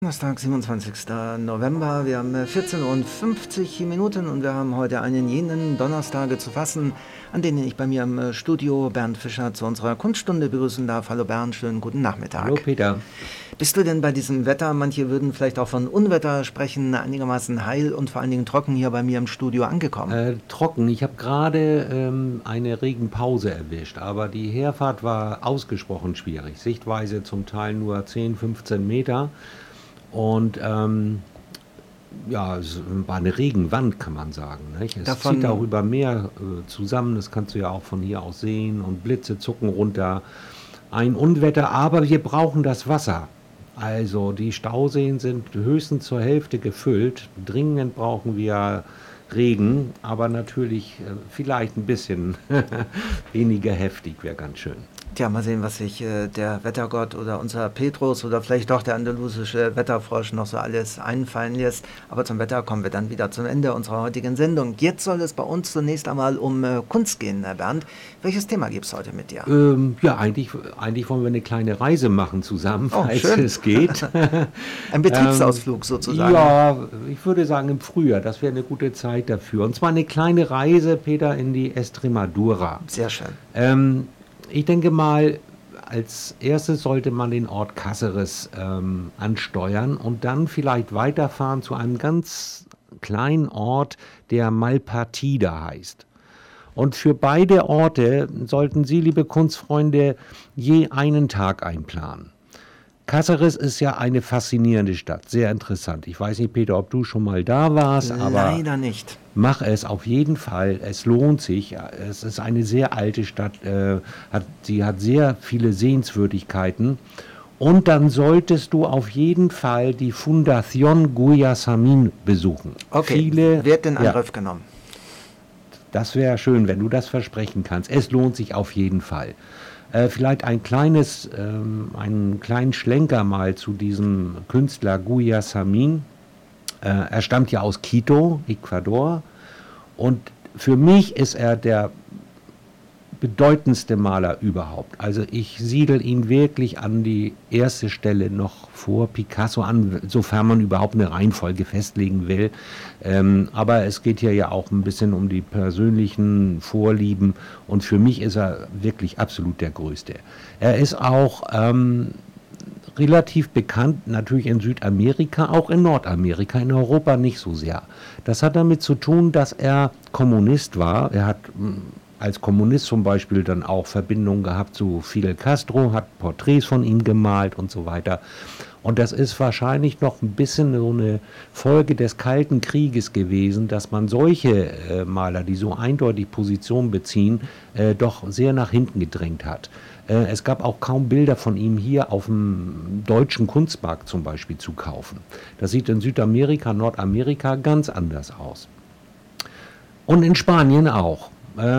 Donnerstag, 27. November. Wir haben 14:50 Minuten und wir haben heute einen jenen Donnerstage zu fassen, an denen ich bei mir im Studio Bernd Fischer zu unserer Kunststunde begrüßen darf. Hallo Bernd, schönen guten Nachmittag. Hallo Peter. Bist du denn bei diesem Wetter, manche würden vielleicht auch von Unwetter sprechen, einigermaßen heil und vor allen Dingen trocken hier bei mir im Studio angekommen? Trocken. Ich habe gerade eine Regenpause erwischt, aber die Herfahrt war ausgesprochen schwierig. Sichtweise zum Teil nur 10, 15 Meter. Und es war eine Regenwand, kann man sagen. Nicht? Es zieht auch über Meer zusammen, das kannst du ja auch von hier aus sehen, und Blitze zucken runter. Ein Unwetter, aber wir brauchen das Wasser. Also die Stauseen sind höchstens zur Hälfte gefüllt. Dringend brauchen wir Regen, aber natürlich vielleicht ein bisschen weniger heftig, wäre ganz schön. Tja, mal sehen, was sich der Wettergott oder unser Petrus oder vielleicht doch der andalusische Wetterfrosch noch so alles einfallen lässt. Aber zum Wetter kommen wir dann wieder zum Ende unserer heutigen Sendung. Jetzt soll es bei uns zunächst einmal um Kunst gehen, Bernd. Welches Thema gibt es heute mit dir? Eigentlich wollen wir eine kleine Reise machen zusammen, falls es geht. Ein Betriebsausflug sozusagen. Ja, ich würde sagen im Frühjahr, das wäre eine gute Zeit dafür. Und zwar eine kleine Reise, Peter, in die Estremadura. Sehr schön. Ich denke mal, als erstes sollte man den Ort Cáceres ansteuern und dann vielleicht weiterfahren zu einem ganz kleinen Ort, der Malpartida heißt. Und für beide Orte sollten Sie, liebe Kunstfreunde, je einen Tag einplanen. Cáceres ist ja eine faszinierende Stadt, sehr interessant. Ich weiß nicht, Peter, ob du schon mal da warst, aber leider nicht. Mach es auf jeden Fall, es lohnt sich. Es ist eine sehr alte Stadt, sie hat sehr viele Sehenswürdigkeiten. Und dann solltest du auf jeden Fall die Fundación Guayasamín besuchen. Okay, wird in Angriff genommen. Das wäre schön, wenn du das versprechen kannst. Es lohnt sich auf jeden Fall. Vielleicht einen kleinen Schlenker mal zu diesem Künstler Guayasamín. Er stammt ja aus Quito, Ecuador, und für mich ist er der bedeutendste Maler überhaupt. Also ich siedle ihn wirklich an die erste Stelle noch vor Picasso an, sofern man überhaupt eine Reihenfolge festlegen will. Aber es geht hier ja auch ein bisschen um die persönlichen Vorlieben, und für mich ist er wirklich absolut der Größte. Er ist auch relativ bekannt, natürlich in Südamerika, auch in Nordamerika, in Europa nicht so sehr. Das hat damit zu tun, dass er Kommunist war. Er hat als Kommunist zum Beispiel dann auch Verbindungen gehabt zu Fidel Castro, hat Porträts von ihm gemalt und so weiter. Und das ist wahrscheinlich noch ein bisschen so eine Folge des Kalten Krieges gewesen, dass man solche Maler, die so eindeutig Position beziehen, doch sehr nach hinten gedrängt hat. Es gab auch kaum Bilder von ihm hier auf dem deutschen Kunstmarkt zum Beispiel zu kaufen. Das sieht in Südamerika, Nordamerika ganz anders aus. Und in Spanien auch.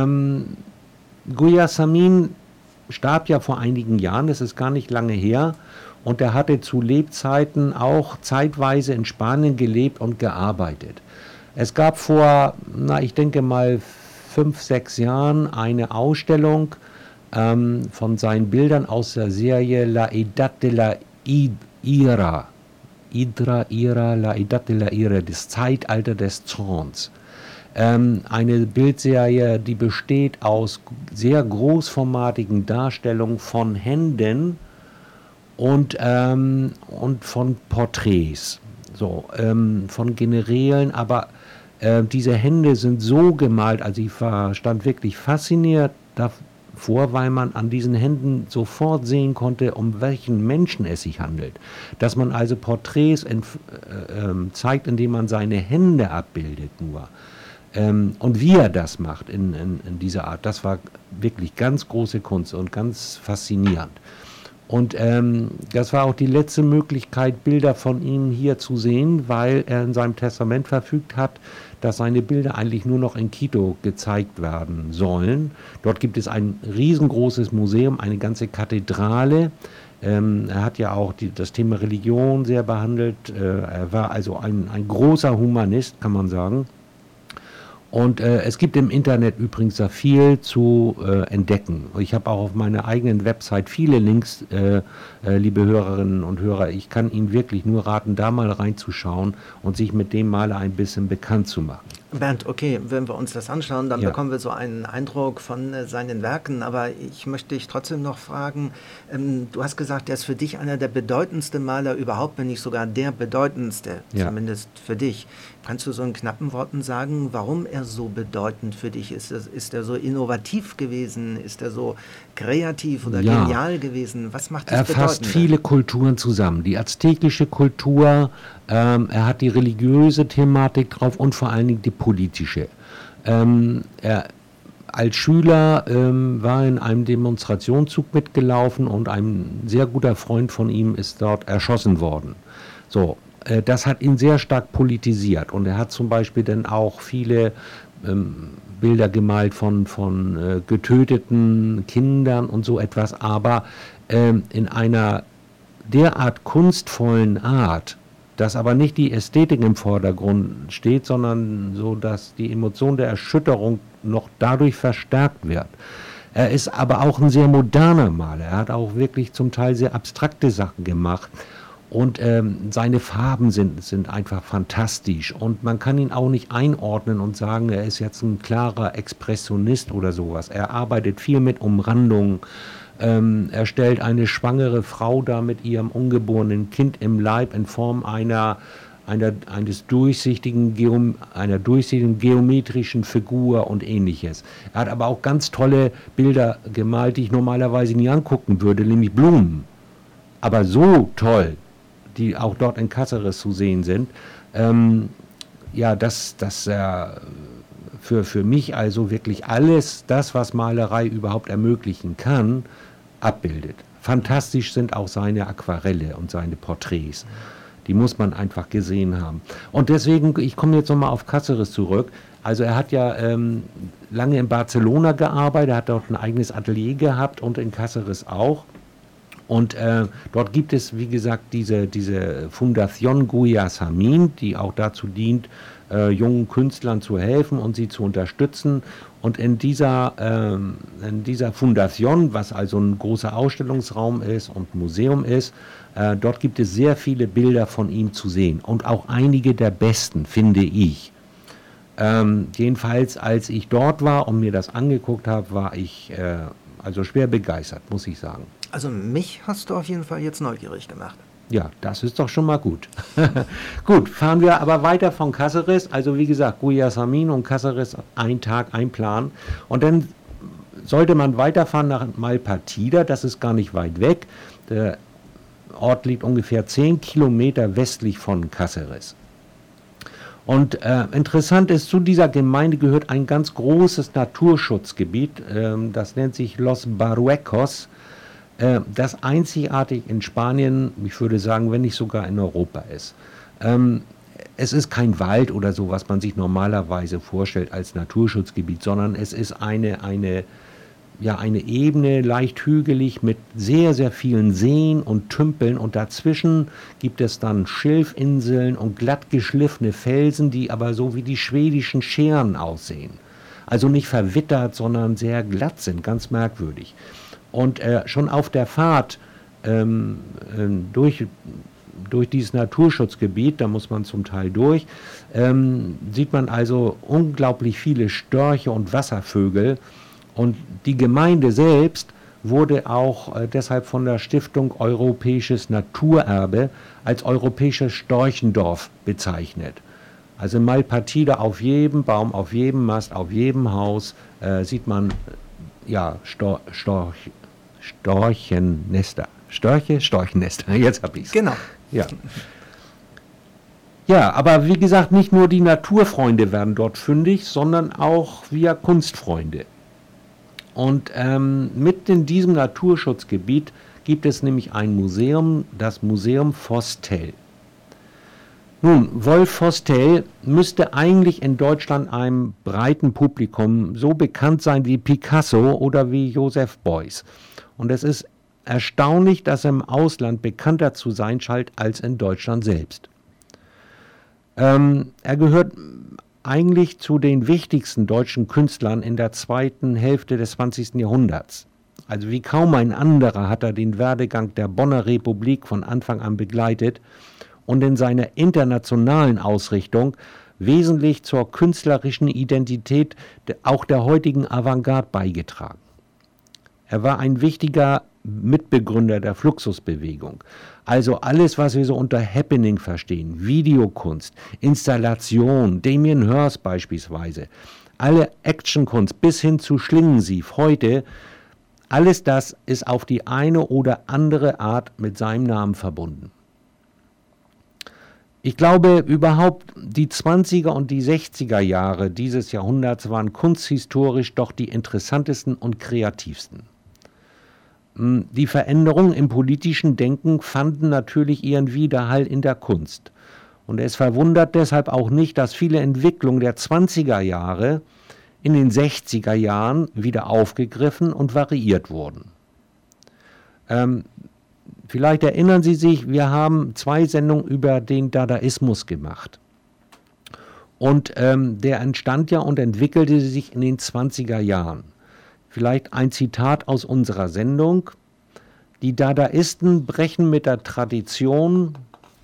Guayasamín starb ja vor einigen Jahren, das ist gar nicht lange her, und er hatte zu Lebzeiten auch zeitweise in Spanien gelebt und gearbeitet. Es gab vor, ich denke mal 5, 6 Jahren eine Ausstellung von seinen Bildern aus der Serie La Edad de la Ira, La Edad de la Ira, das Zeitalter des Zorns. Eine Bildserie, die besteht aus sehr großformatigen Darstellungen von Händen und von Porträts, von Generälen, aber diese Hände sind so gemalt, also ich stand wirklich fasziniert davor, weil man an diesen Händen sofort sehen konnte, um welchen Menschen es sich handelt. Dass man also Porträts zeigt, indem man seine Hände abbildet nur. Und wie er das macht in dieser Art, das war wirklich ganz große Kunst und ganz faszinierend. Und das war auch die letzte Möglichkeit, Bilder von ihm hier zu sehen, weil er in seinem Testament verfügt hat, dass seine Bilder eigentlich nur noch in Quito gezeigt werden sollen. Dort gibt es ein riesengroßes Museum, eine ganze Kathedrale. Er hat ja auch das Thema Religion sehr behandelt. Er war also ein großer Humanist, kann man sagen. Und es gibt im Internet übrigens da viel zu entdecken. Ich habe auch auf meiner eigenen Website viele Links, liebe Hörerinnen und Hörer. Ich kann Ihnen wirklich nur raten, da mal reinzuschauen und sich mit dem Maler ein bisschen bekannt zu machen. Bernd, okay, wenn wir uns das anschauen, dann bekommen wir so einen Eindruck von seinen Werken, aber ich möchte dich trotzdem noch fragen, du hast gesagt, er ist für dich einer der bedeutendsten Maler überhaupt, wenn nicht sogar der bedeutendste, zumindest für dich. Kannst du so in knappen Worten sagen, warum er so bedeutend für dich ist? Ist er so innovativ gewesen? Ist er so kreativ oder genial gewesen? Was macht das bedeutend? Er fasst viele Kulturen zusammen. Die aztekische Kultur, er hat die religiöse Thematik drauf und vor allen Dingen die politische. Er als Schüler war in einem Demonstrationszug mitgelaufen und ein sehr guter Freund von ihm ist dort erschossen worden. So. Das hat ihn sehr stark politisiert und er hat zum Beispiel dann auch viele Bilder gemalt von getöteten Kindern und so etwas, aber in einer derart kunstvollen Art, dass aber nicht die Ästhetik im Vordergrund steht, sondern so, dass die Emotion der Erschütterung noch dadurch verstärkt wird. Er ist aber auch ein sehr moderner Maler, er hat auch wirklich zum Teil sehr abstrakte Sachen gemacht. Und seine Farben sind einfach fantastisch und man kann ihn auch nicht einordnen und sagen, er ist jetzt ein klarer Expressionist oder sowas. Er arbeitet viel mit Umrandungen. Er stellt eine schwangere Frau dar mit ihrem ungeborenen Kind im Leib in Form einer durchsichtigen geometrischen Figur und ähnliches. Er hat aber auch ganz tolle Bilder gemalt, die ich normalerweise nie angucken würde, nämlich Blumen. Aber so toll, die auch dort in Cáceres zu sehen sind, dass für mich also wirklich alles das, was Malerei überhaupt ermöglichen kann, abbildet. Fantastisch sind auch seine Aquarelle und seine Porträts. Die muss man einfach gesehen haben. Und deswegen, ich komme jetzt nochmal auf Cáceres zurück. Also er hat ja lange in Barcelona gearbeitet, er hat dort ein eigenes Atelier gehabt und in Cáceres auch. Und dort gibt es, wie gesagt, diese Fundación Guyas-Samin, die auch dazu dient, jungen Künstlern zu helfen und sie zu unterstützen. Und in dieser Fundación, was also ein großer Ausstellungsraum ist und Museum ist, dort gibt es sehr viele Bilder von ihm zu sehen. Und auch einige der besten, finde ich. Jedenfalls, als ich dort war und mir das angeguckt habe, war ich also schwer begeistert, muss ich sagen. Also mich hast du auf jeden Fall jetzt neugierig gemacht. Ja, das ist doch schon mal gut. Gut, fahren wir aber weiter von Cáceres. Also wie gesagt, Guyas-Samin und Cáceres, ein Tag, ein Plan. Und dann sollte man weiterfahren nach Malpartida, das ist gar nicht weit weg. Der Ort liegt ungefähr 10 Kilometer westlich von Cáceres. Und interessant ist, zu dieser Gemeinde gehört ein ganz großes Naturschutzgebiet, das nennt sich Los Barruecos, das einzigartig in Spanien, ich würde sagen, wenn nicht sogar in Europa ist. Es ist kein Wald oder so, was man sich normalerweise vorstellt als Naturschutzgebiet, sondern es ist eine Ebene, leicht hügelig mit sehr, sehr vielen Seen und Tümpeln und dazwischen gibt es dann Schilfinseln und glatt geschliffene Felsen, die aber so wie die schwedischen Scheren aussehen. Also nicht verwittert, sondern sehr glatt sind, ganz merkwürdig. Und schon auf der Fahrt durch dieses Naturschutzgebiet, da muss man zum Teil durch, sieht man also unglaublich viele Störche und Wasservögel. Und die Gemeinde selbst wurde auch deshalb von der Stiftung Europäisches Naturerbe als europäisches Storchendorf bezeichnet. Also in Malpartida auf jedem Baum, auf jedem Mast, auf jedem Haus sieht man Storchennester. Storchennester, jetzt hab ich's. Genau. Ja. Ja, aber wie gesagt, nicht nur die Naturfreunde werden dort fündig, sondern auch wir Kunstfreunde. Und mitten in diesem Naturschutzgebiet gibt es nämlich ein Museum, das Museum Fostel. Nun, Wolf Fostel müsste eigentlich in Deutschland einem breiten Publikum so bekannt sein wie Picasso oder wie Joseph Beuys. Und es ist erstaunlich, dass er im Ausland bekannter zu sein scheint als in Deutschland selbst. Er gehört eigentlich zu den wichtigsten deutschen Künstlern in der zweiten Hälfte des 20. Jahrhunderts. Also wie kaum ein anderer hat er den Werdegang der Bonner Republik von Anfang an begleitet und in seiner internationalen Ausrichtung wesentlich zur künstlerischen Identität auch der heutigen Avantgarde beigetragen. Er war ein wichtiger Mitbegründer der Fluxusbewegung. Also alles, was wir so unter Happening verstehen, Videokunst, Installation, Damien Hirst beispielsweise, alle Actionkunst bis hin zu Schlingensief heute, alles das ist auf die eine oder andere Art mit seinem Namen verbunden. Ich glaube, überhaupt die 20er und die 60er Jahre dieses Jahrhunderts waren kunsthistorisch doch die interessantesten und kreativsten. Die Veränderungen im politischen Denken fanden natürlich ihren Widerhall in der Kunst. Und es verwundert deshalb auch nicht, dass viele Entwicklungen der 20er Jahre in den 60er Jahren wieder aufgegriffen und variiert wurden. Vielleicht erinnern Sie sich, wir haben 2 Sendungen über den Dadaismus gemacht. Und der entstand ja und entwickelte sich in den 20er Jahren. Vielleicht ein Zitat aus unserer Sendung. Die Dadaisten brechen mit der Tradition,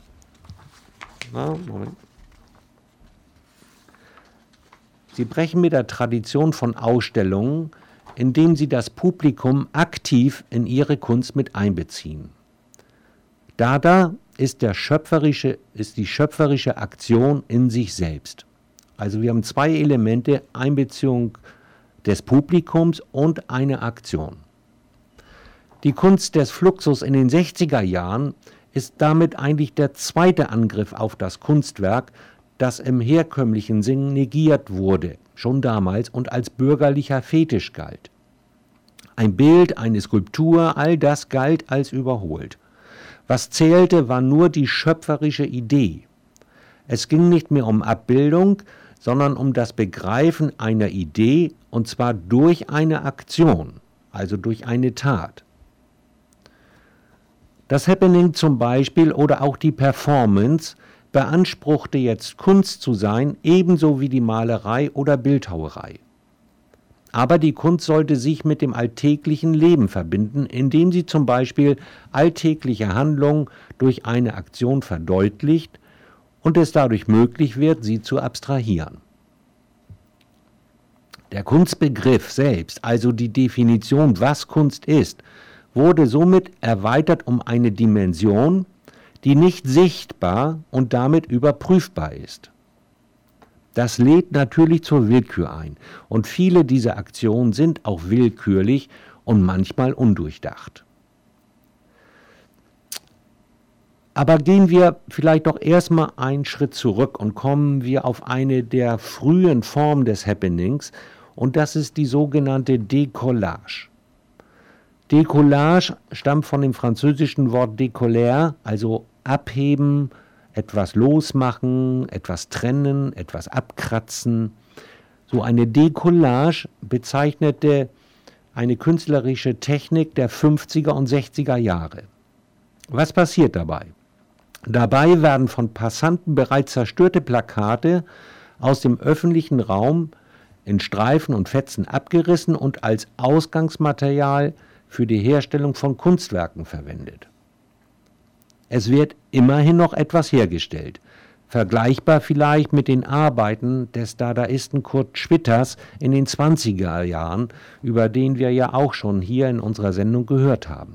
Sie brechen mit der Tradition von Ausstellungen, indem sie das Publikum aktiv in ihre Kunst mit einbeziehen. Dada ist die schöpferische Aktion in sich selbst. Also wir haben 2 Elemente, Einbeziehung des Publikums und eine Aktion. Die Kunst des Fluxus in den 60er Jahren ist damit eigentlich der zweite Angriff auf das Kunstwerk, das im herkömmlichen Sinn negiert wurde, schon damals und als bürgerlicher Fetisch galt. Ein Bild, eine Skulptur, all das galt als überholt. Was zählte, war nur die schöpferische Idee. Es ging nicht mehr um Abbildung, sondern um das Begreifen einer Idee, und zwar durch eine Aktion, also durch eine Tat. Das Happening zum Beispiel oder auch die Performance beanspruchte jetzt Kunst zu sein, ebenso wie die Malerei oder Bildhauerei. Aber die Kunst sollte sich mit dem alltäglichen Leben verbinden, indem sie zum Beispiel alltägliche Handlungen durch eine Aktion verdeutlicht und es dadurch möglich wird, sie zu abstrahieren. Der Kunstbegriff selbst, also die Definition, was Kunst ist, wurde somit erweitert um eine Dimension, die nicht sichtbar und damit überprüfbar ist. Das lädt natürlich zur Willkür ein und viele dieser Aktionen sind auch willkürlich und manchmal undurchdacht. Aber gehen wir vielleicht doch erstmal einen Schritt zurück und kommen wir auf eine der frühen Formen des Happenings und das ist die sogenannte Décollage. Décollage stammt von dem französischen Wort décoller, also abheben, etwas losmachen, etwas trennen, etwas abkratzen. So eine Décollage bezeichnete eine künstlerische Technik der 50er und 60er Jahre. Was passiert dabei? Dabei werden von Passanten bereits zerstörte Plakate aus dem öffentlichen Raum in Streifen und Fetzen abgerissen und als Ausgangsmaterial für die Herstellung von Kunstwerken verwendet. Es wird immerhin noch etwas hergestellt, vergleichbar vielleicht mit den Arbeiten des Dadaisten Kurt Schwitters in den 20er Jahren, über den wir ja auch schon hier in unserer Sendung gehört haben.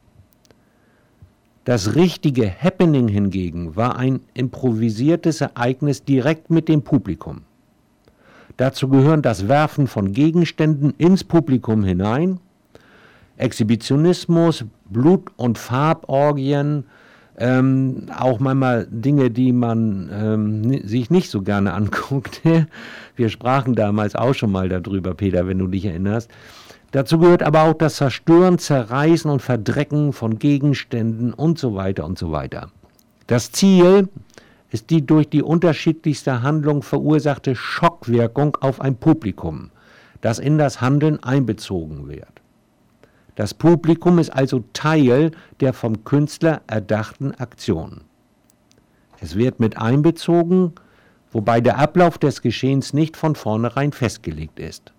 Das richtige Happening hingegen war ein improvisiertes Ereignis direkt mit dem Publikum. Dazu gehören das Werfen von Gegenständen ins Publikum hinein, Exhibitionismus, Blut- und Farborgien, auch manchmal Dinge, die man sich nicht so gerne anguckt. Wir sprachen damals auch schon mal darüber, Peter, wenn du dich erinnerst. Dazu gehört aber auch das Zerstören, Zerreißen und Verdrecken von Gegenständen und so weiter und so weiter. Das Ziel ist die durch die unterschiedlichste Handlung verursachte Schockwirkung auf ein Publikum, das in das Handeln einbezogen wird. Das Publikum ist also Teil der vom Künstler erdachten Aktion. Es wird mit einbezogen, wobei der Ablauf des Geschehens nicht von vornherein festgelegt ist.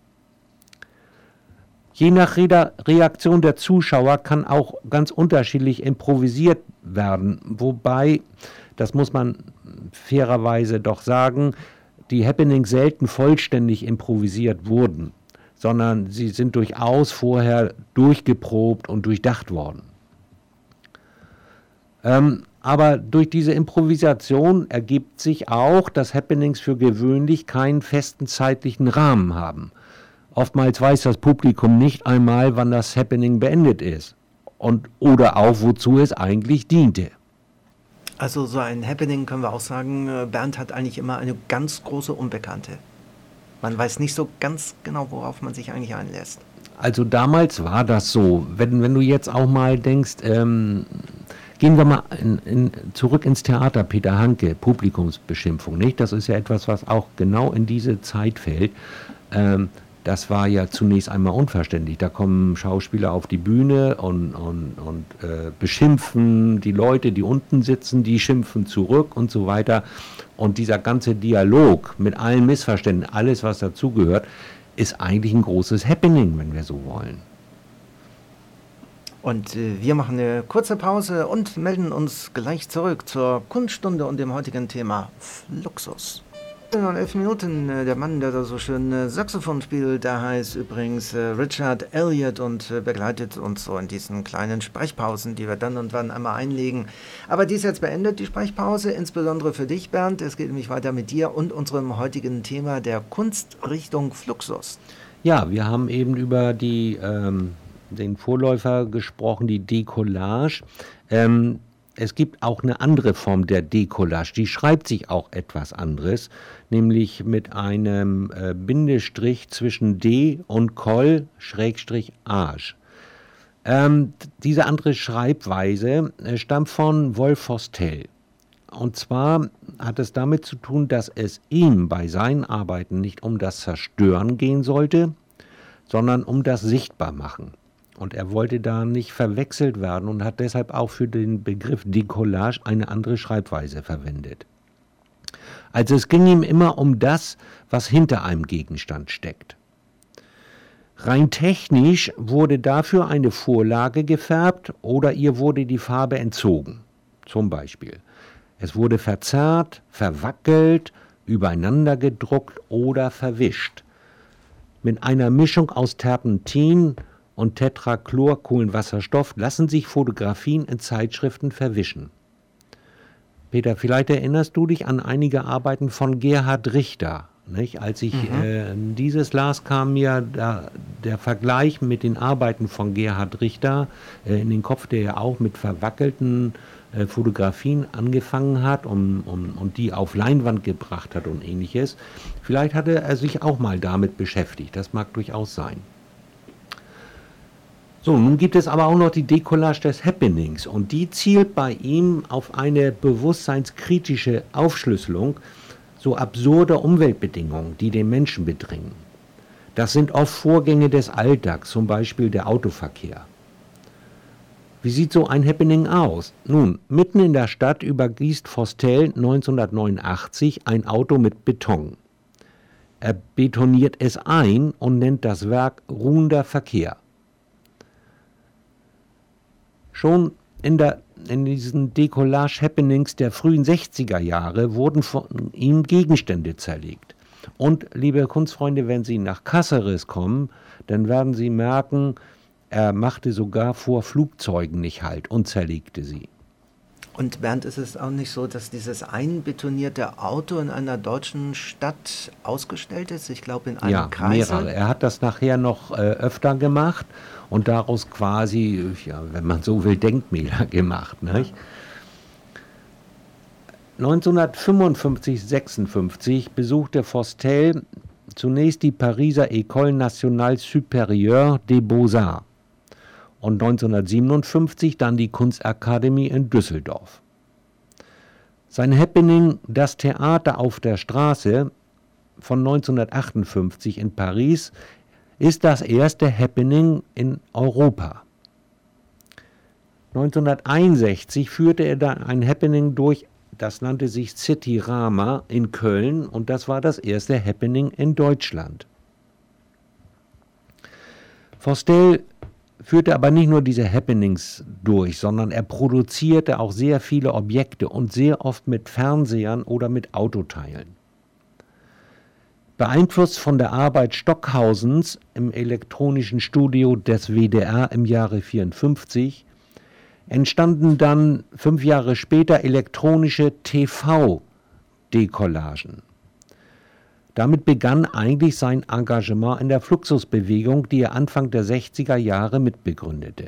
Je nach Reaktion der Zuschauer kann auch ganz unterschiedlich improvisiert werden, wobei, das muss man fairerweise doch sagen, die Happenings selten vollständig improvisiert wurden, sondern sie sind durchaus vorher durchgeprobt und durchdacht worden. Aber durch diese Improvisation ergibt sich auch, dass Happenings für gewöhnlich keinen festen zeitlichen Rahmen haben. Oftmals weiß das Publikum nicht einmal, wann das Happening beendet ist oder auch, wozu es eigentlich diente. Also so ein Happening können wir auch sagen, Bernd hat eigentlich immer eine ganz große Unbekannte. Man weiß nicht so ganz genau, worauf man sich eigentlich einlässt. Also damals war das so. Wenn du jetzt auch mal denkst, gehen wir mal zurück ins Theater, Peter Hanke, Publikumsbeschimpfung, nicht? Das ist ja etwas, was auch genau in diese Zeit fällt. Das war ja zunächst einmal unverständlich. Da kommen Schauspieler auf die Bühne und beschimpfen die Leute, die unten sitzen, die schimpfen zurück und so weiter. Und dieser ganze Dialog mit allen Missverständnissen, alles was dazugehört, ist eigentlich ein großes Happening, wenn wir so wollen. Und wir machen eine kurze Pause und melden uns gleich zurück zur Kunststunde und dem heutigen Thema Fluxus. In 11 Minuten, der Mann, der da so schön Saxophon spielt, der heißt übrigens Richard Elliot und begleitet uns so in diesen kleinen Sprechpausen, die wir dann und wann einmal einlegen. Aber die ist jetzt beendet, die Sprechpause, insbesondere für dich, Bernd. Es geht nämlich weiter mit dir und unserem heutigen Thema der Kunstrichtung Fluxus. Ja, wir haben eben über den Vorläufer gesprochen, die Decollage. Es gibt auch eine andere Form der Decollage, die schreibt sich auch etwas anderes, nämlich mit einem Bindestrich zwischen D und Coll /Age. Diese andere Schreibweise stammt von Wolf Vostell. Und zwar hat es damit zu tun, dass es ihm bei seinen Arbeiten nicht um das Zerstören gehen sollte, sondern um das Sichtbarmachen. Und er wollte da nicht verwechselt werden und hat deshalb auch für den Begriff Decollage eine andere Schreibweise verwendet. Also es ging ihm immer um das, was hinter einem Gegenstand steckt. Rein technisch wurde dafür eine Vorlage gefärbt oder ihr wurde die Farbe entzogen. Zum Beispiel, es wurde verzerrt, verwackelt, übereinander gedruckt oder verwischt. Mit einer Mischung aus Terpentin und Tetrachlorkohlenwasserstoff lassen sich Fotografien in Zeitschriften verwischen. Peter, vielleicht erinnerst du dich an einige Arbeiten von Gerhard Richter. Nicht? Als ich dieses las, kam mir der Vergleich mit den Arbeiten von Gerhard Richter in den Kopf, der ja auch mit verwackelten Fotografien angefangen hat und die auf Leinwand gebracht hat und ähnliches. Vielleicht hatte er sich auch mal damit beschäftigt, das mag durchaus sein. So, nun gibt es aber auch noch die Decollage des Happenings und die zielt bei ihm auf eine bewusstseinskritische Aufschlüsselung so absurder Umweltbedingungen, die den Menschen bedrängen. Das sind oft Vorgänge des Alltags, zum Beispiel der Autoverkehr. Wie sieht so ein Happening aus? Nun, mitten in der Stadt übergießt Vostell 1989 ein Auto mit Beton. Er betoniert es ein und nennt das Werk ruhender Verkehr. Schon in diesen Decollage-Happenings der frühen 60er Jahre wurden von ihm Gegenstände zerlegt. Und, liebe Kunstfreunde, wenn Sie nach Caceres kommen, dann werden Sie merken, er machte sogar vor Flugzeugen nicht Halt und zerlegte sie. Und Bernd, ist es auch nicht so, dass dieses einbetonierte Auto in einer deutschen Stadt ausgestellt ist? Ich glaube in einem Kreisel. Mehrere. Er hat das nachher noch öfter gemacht und daraus quasi, ja, wenn man so will, Denkmäler gemacht. Nicht? 1955/56 besuchte Vostell zunächst die Pariser École Nationale Supérieure des Beaux-Arts und 1957 dann die Kunstakademie in Düsseldorf. Sein Happening Das Theater auf der Straße von 1958 in Paris ist das erste Happening in Europa. 1961 führte er dann ein Happening durch, das nannte sich Citirama in Köln und das war das erste Happening in Deutschland. Forstel führte aber nicht nur diese Happenings durch, sondern er produzierte auch sehr viele Objekte und sehr oft mit Fernsehern oder mit Autoteilen. Beeinflusst von der Arbeit Stockhausens im elektronischen Studio des WDR im Jahre 1954 entstanden dann 5 Jahre später elektronische TV-Decollagen. Damit begann eigentlich sein Engagement in der Fluxusbewegung, die er Anfang der 60er Jahre mitbegründete.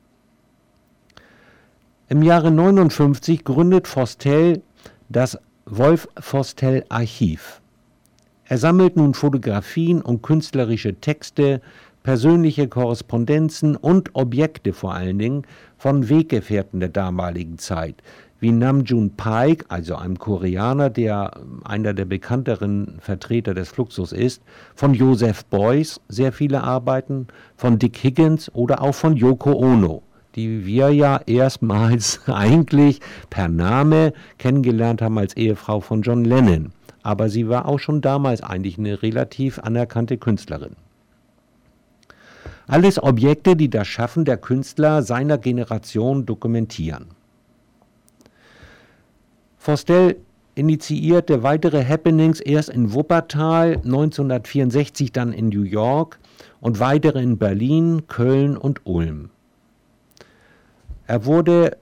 Im Jahre 1959 gründet Forstel das Wolf-Forstel-Archiv. Er sammelt nun Fotografien und künstlerische Texte, persönliche Korrespondenzen und Objekte vor allen Dingen von Weggefährten der damaligen Zeit, wie Namjoon Paik, also einem Koreaner, der einer der bekannteren Vertreter des Fluxus ist, von Joseph Beuys, sehr viele Arbeiten, von Dick Higgins oder auch von Yoko Ono, die wir ja erstmals eigentlich per Name kennengelernt haben als Ehefrau von John Lennon. Aber sie war auch schon damals eigentlich eine relativ anerkannte Künstlerin. Alles Objekte, die das Schaffen der Künstler seiner Generation dokumentieren. Forstel initiierte weitere Happenings erst in Wuppertal, 1964 dann in New York und weitere in Berlin, Köln und Ulm. Er wurde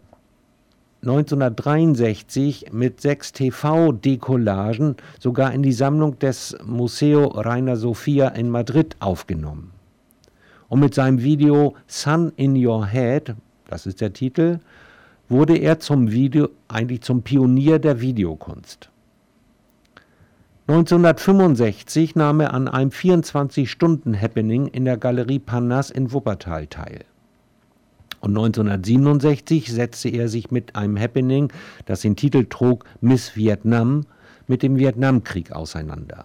1963 mit 6 TV-Decollagen sogar in die Sammlung des Museo Reina Sofia in Madrid aufgenommen. Und mit seinem Video Sun in Your Head, das ist der Titel, wurde er zum Pionier der Videokunst. 1965 nahm er an einem 24-Stunden-Happening in der Galerie Parnasse in Wuppertal teil. Und 1967 setzte er sich mit einem Happening, das den Titel trug Miss Vietnam, mit dem Vietnamkrieg auseinander.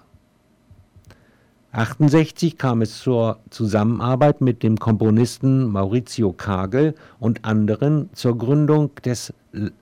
1968 kam es zur Zusammenarbeit mit dem Komponisten Maurizio Kagel und anderen zur Gründung des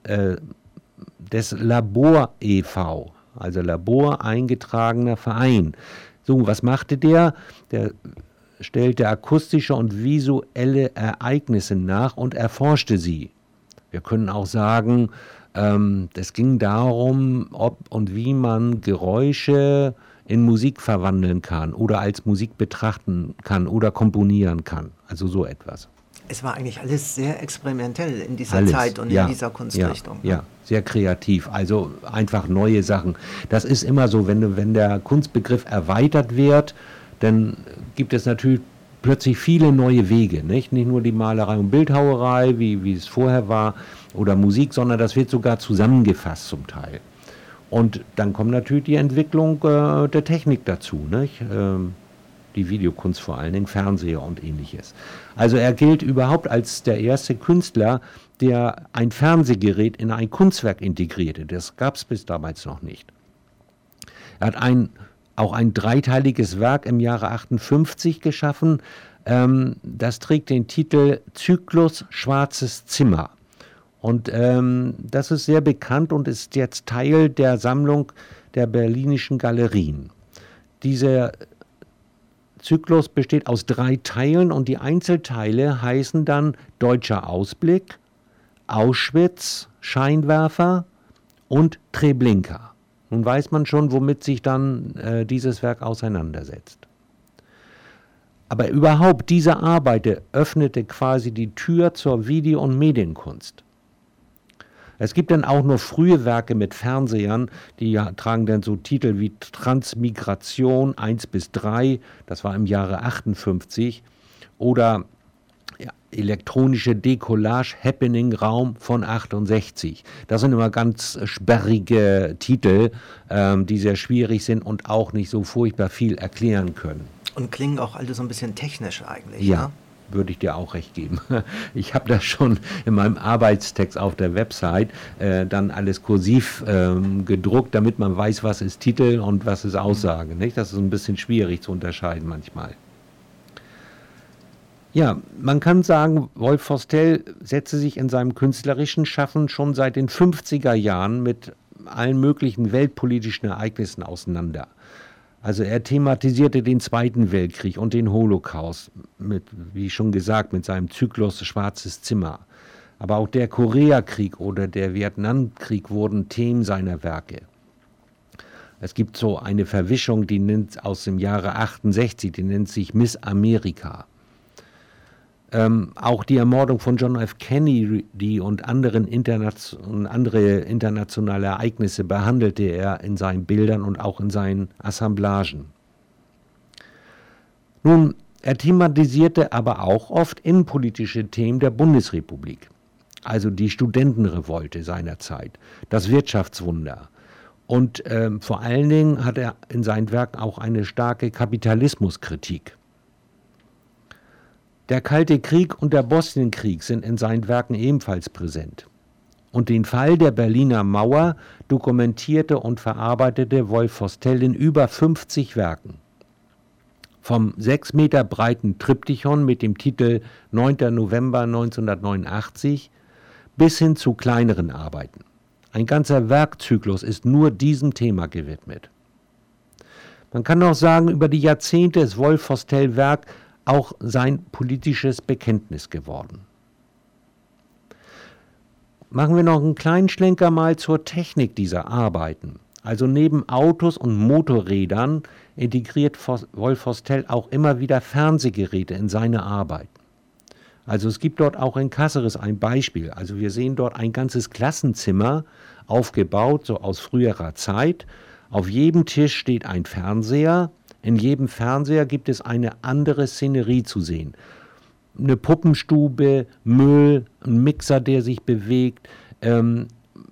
Labor e.V., also Labor eingetragener Verein. So, was machte der? Der stellte akustische und visuelle Ereignisse nach und erforschte sie. Wir können auch sagen, es ging darum, ob und wie man Geräusche in Musik verwandeln kann oder als Musik betrachten kann oder komponieren kann. Also so etwas. Es war eigentlich alles sehr experimentell in dieser Zeit und in dieser Kunstrichtung. Ja, sehr kreativ, also einfach neue Sachen. Das ist immer so, wenn der Kunstbegriff erweitert wird, dann gibt es natürlich plötzlich viele neue Wege. Nicht nur die Malerei und Bildhauerei, wie es vorher war, oder Musik, sondern das wird sogar zusammengefasst zum Teil. Und dann kommt natürlich die Entwicklung der Technik dazu, nicht? Die Videokunst vor allen Dingen, Fernseher und ähnliches. Also er gilt überhaupt als der erste Künstler, der ein Fernsehgerät in ein Kunstwerk integrierte. Das gab es bis damals noch nicht. Er hat auch ein dreiteiliges Werk im Jahre 1958 geschaffen. Das trägt den Titel Zyklus Schwarzes Zimmer. Und das ist sehr bekannt und ist jetzt Teil der Sammlung der Berlinischen Galerien. Dieser Zyklus besteht aus 3 Teilen und die Einzelteile heißen dann Deutscher Ausblick, Auschwitz, Scheinwerfer und Treblinka. Nun weiß man schon, womit sich dann dieses Werk auseinandersetzt. Aber überhaupt, diese Arbeit öffnete quasi die Tür zur Video- und Medienkunst. Es gibt dann auch noch frühe Werke mit Fernsehern, die tragen dann so Titel wie Transmigration 1-3, das war im Jahre 1958, oder elektronische Decollage Happening Raum von 68. Das sind immer ganz sperrige Titel, die sehr schwierig sind und auch nicht so furchtbar viel erklären können. Und klingen auch alle so ein bisschen technisch eigentlich, ja. Ne? Würde ich dir auch recht geben. Ich habe das schon in meinem Arbeitstext auf der Website dann alles kursiv gedruckt, damit man weiß, was ist Titel und was ist Aussage. Nicht? Das ist ein bisschen schwierig zu unterscheiden manchmal. Ja, man kann sagen, Wolf Forstel setzte sich in seinem künstlerischen Schaffen schon seit den 50er Jahren mit allen möglichen weltpolitischen Ereignissen auseinander. Also er thematisierte den Zweiten Weltkrieg und den Holocaust, mit, wie schon gesagt, mit seinem Zyklus Schwarzes Zimmer. Aber auch der Koreakrieg oder der Vietnamkrieg wurden Themen seiner Werke. Es gibt so eine Verwischung, die nennt aus dem Jahre 68, die nennt sich Miss Amerika. Auch die Ermordung von John F. Kennedy und andere internationale Ereignisse behandelte er in seinen Bildern und auch in seinen Assemblagen. Nun, er thematisierte aber auch oft innenpolitische Themen der Bundesrepublik, also die Studentenrevolte seiner Zeit, das Wirtschaftswunder. Und vor allen Dingen hat er in seinen Werken auch eine starke Kapitalismuskritik. Der Kalte Krieg und der Bosnienkrieg sind in seinen Werken ebenfalls präsent. Und den Fall der Berliner Mauer dokumentierte und verarbeitete Wolf Vostell in über 50 Werken. Vom 6 Meter breiten Triptychon mit dem Titel 9. November 1989 bis hin zu kleineren Arbeiten. Ein ganzer Werkzyklus ist nur diesem Thema gewidmet. Man kann auch sagen, über die Jahrzehnte ist Wolf Vostell Werk auch sein politisches Bekenntnis geworden. Machen wir noch einen kleinen Schlenker mal zur Technik dieser Arbeiten. Also neben Autos und Motorrädern integriert Wolf Vostell auch immer wieder Fernsehgeräte in seine Arbeiten. Also es gibt dort auch in Cáceres ein Beispiel. Also wir sehen dort ein ganzes Klassenzimmer aufgebaut, so aus früherer Zeit. Auf jedem Tisch steht ein Fernseher. In jedem Fernseher gibt es eine andere Szenerie zu sehen. Eine Puppenstube, Müll, ein Mixer, der sich bewegt, eine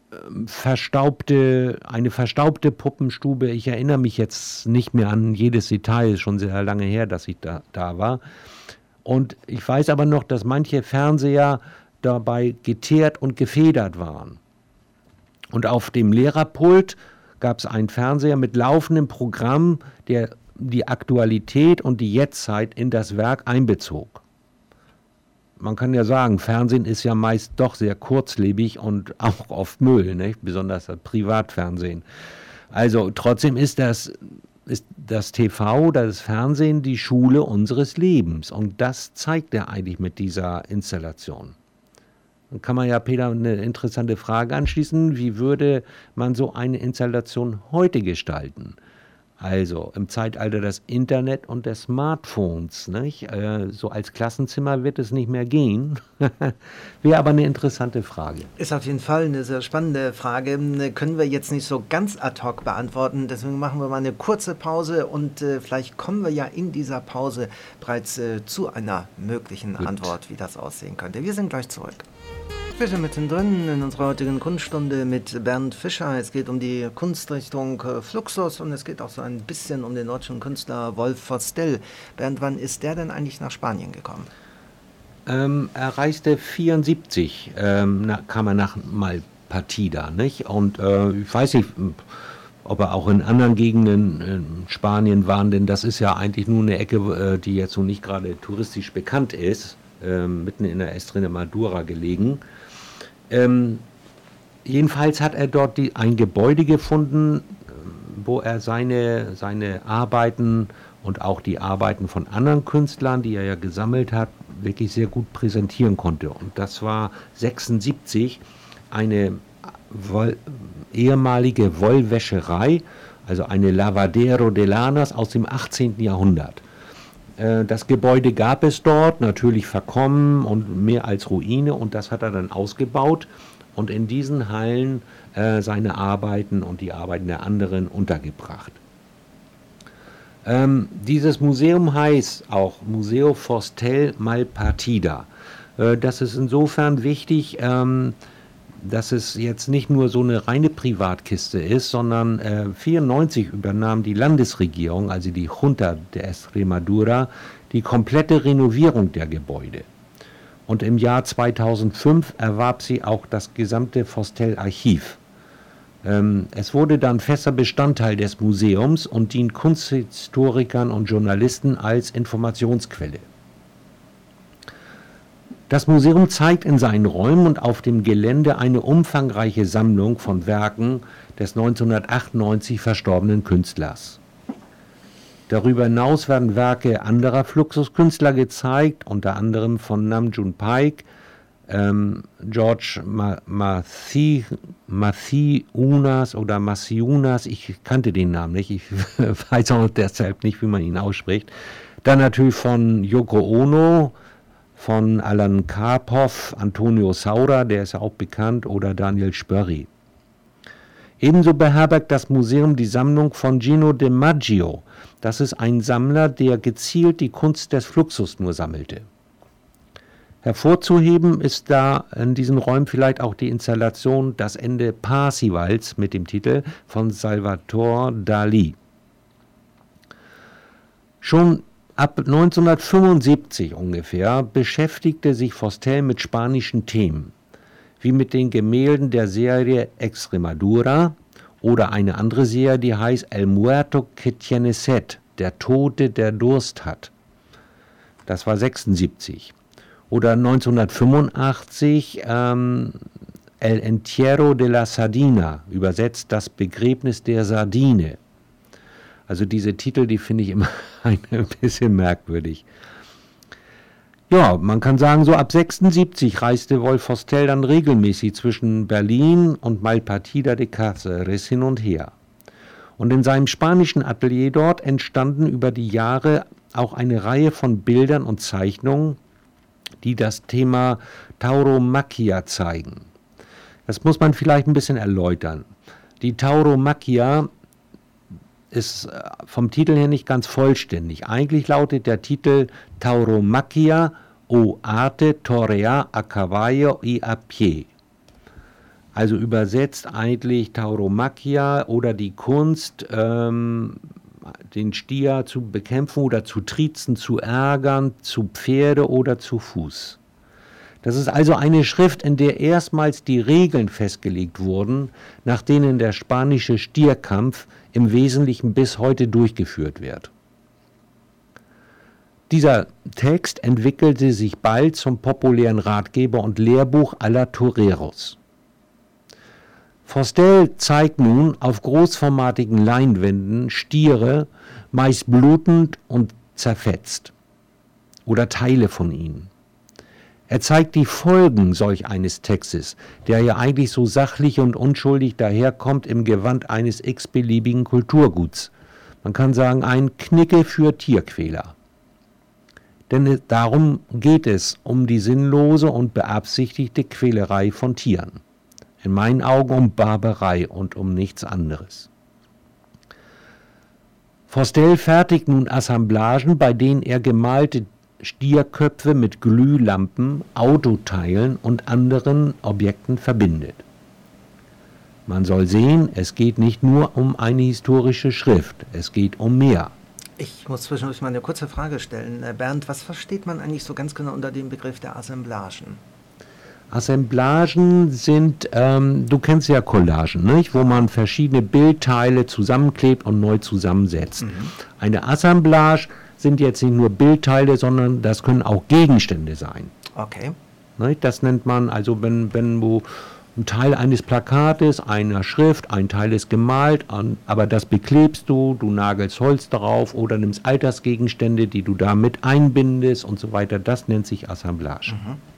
verstaubte Puppenstube. Ich erinnere mich jetzt nicht mehr an jedes Detail, ist schon sehr lange her, dass ich da war. Und ich weiß aber noch, dass manche Fernseher dabei geteert und gefedert waren. Und auf dem Lehrerpult gab es einen Fernseher mit laufendem Programm, der die Aktualität und die Jetztzeit in das Werk einbezog. Man kann ja sagen, Fernsehen ist ja meist doch sehr kurzlebig und auch oft Müll, nicht? Besonders das Privatfernsehen. Also trotzdem ist das TV oder das Fernsehen die Schule unseres Lebens. Und das zeigt er eigentlich mit dieser Installation. Dann kann man ja, Peter, eine interessante Frage anschließen. Wie würde man so eine Installation heute gestalten? Also im Zeitalter des Internet und des Smartphones, nicht? So als Klassenzimmer wird es nicht mehr gehen. Wäre aber eine interessante Frage. Ist auf jeden Fall eine sehr spannende Frage. Können wir jetzt nicht so ganz ad hoc beantworten. Deswegen machen wir mal eine kurze Pause und vielleicht kommen wir ja in dieser Pause bereits zu einer möglichen Antwort, wie das aussehen könnte. Wir sind gleich zurück. Wir sind mittendrin in unserer heutigen Kunststunde mit Bernd Fischer. Es geht um die Kunstrichtung Fluxus und es geht auch so ein bisschen um den deutschen Künstler Wolf Vostell. Bernd, wann ist der denn eigentlich nach Spanien gekommen? Er reiste 1974, kam er nach Malpartida, nicht? Und ich weiß nicht, ob er auch in anderen Gegenden in Spanien war, denn das ist ja eigentlich nur eine Ecke, die jetzt so nicht gerade touristisch bekannt ist, mitten in der Estremadura gelegen. Jedenfalls hat er dort ein Gebäude gefunden, wo er seine Arbeiten und auch die Arbeiten von anderen Künstlern, die er ja gesammelt hat, wirklich sehr gut präsentieren konnte. Und das war 1976 eine ehemalige Wollwäscherei, also eine Lavadero de Lanas aus dem 18. Jahrhundert. Das Gebäude gab es dort, natürlich verkommen und mehr als Ruine, und das hat er dann ausgebaut und in diesen Hallen seine Arbeiten und die Arbeiten der anderen untergebracht. Dieses Museum heißt auch Museo Vostell Malpartida. Das ist insofern wichtig, dass es jetzt nicht nur so eine reine Privatkiste ist, sondern 1994 übernahm die Landesregierung, also die Junta de Extremadura, die komplette Renovierung der Gebäude. Und im Jahr 2005 erwarb sie auch das gesamte Vostell-Archiv. Es wurde dann fester Bestandteil des Museums und dient Kunsthistorikern und Journalisten als Informationsquelle. Das Museum zeigt in seinen Räumen und auf dem Gelände eine umfangreiche Sammlung von Werken des 1998 verstorbenen Künstlers. Darüber hinaus werden Werke anderer Fluxuskünstler gezeigt, unter anderem von Nam June Paik, George Mathiunas, ich kannte den Namen nicht, ich weiß auch deshalb nicht, wie man ihn ausspricht. Dann natürlich von Yoko Ono, von Alan Karpov, Antonio Saura, der ist ja auch bekannt, oder Daniel Spörri. Ebenso beherbergt das Museum die Sammlung von Gino De Maggio. Das ist ein Sammler, der gezielt die Kunst des Fluxus nur sammelte. Hervorzuheben ist da in diesen Räumen vielleicht auch die Installation Das Ende Parsifals mit dem Titel von Salvador Dalí. Schon ab 1975 ungefähr beschäftigte sich Fostel mit spanischen Themen, wie mit den Gemälden der Serie Extremadura oder eine andere Serie, die heißt El Muerto que tiene sed, der Tote, der Durst hat. Das war 76. Oder 1985 El Entierro de la Sardina, übersetzt das Begräbnis der Sardine. Also diese Titel, die finde ich immer ein bisschen merkwürdig. Ja, man kann sagen, so ab 76 reiste Wolf Fostel dann regelmäßig zwischen Berlin und Malpartida de Cáceres hin und her. Und in seinem spanischen Atelier dort entstanden über die Jahre auch eine Reihe von Bildern und Zeichnungen, die das Thema Tauromaquia zeigen. Das muss man vielleicht ein bisschen erläutern. Die Tauromaquia ist vom Titel her nicht ganz vollständig. Eigentlich lautet der Titel Tauromaquia o arte torear a caballo y a pie. Also übersetzt eigentlich Tauromaquia oder die Kunst, den Stier zu bekämpfen oder zu triezen, zu ärgern, zu Pferde oder zu Fuß. Das ist also eine Schrift, in der erstmals die Regeln festgelegt wurden, nach denen der spanische Stierkampf im Wesentlichen bis heute durchgeführt wird. Dieser Text entwickelte sich bald zum populären Ratgeber und Lehrbuch aller Toreros. Fostel zeigt nun auf großformatigen Leinwänden Stiere, meist blutend und zerfetzt oder Teile von ihnen. Er zeigt die Folgen solch eines Textes, der ja eigentlich so sachlich und unschuldig daherkommt im Gewand eines x-beliebigen Kulturguts. Man kann sagen, ein Knicke für Tierquäler. Denn darum geht es, um die sinnlose und beabsichtigte Quälerei von Tieren. In meinen Augen um Barbarei und um nichts anderes. Fostel fertigt nun Assemblagen, bei denen er gemalte Stierköpfe mit Glühlampen, Autoteilen und anderen Objekten verbindet. Man soll sehen, es geht nicht nur um eine historische Schrift, es geht um mehr. Ich muss zwischendurch mal eine kurze Frage stellen. Bernd, was versteht man eigentlich so ganz genau unter dem Begriff der Assemblagen? Assemblagen sind, du kennst ja Collagen, nicht? Wo man verschiedene Bildteile zusammenklebt und neu zusammensetzt. Eine Assemblage sind jetzt nicht nur Bildteile, sondern das können auch Gegenstände sein. Okay. Nicht? Das nennt man, also wenn du ein Teil eines Plakates, einer Schrift, ein Teil ist gemalt, aber das beklebst du nagelst Holz darauf oder nimmst Alltagsgegenstände, die du damit einbindest und so weiter, das nennt sich Assemblage.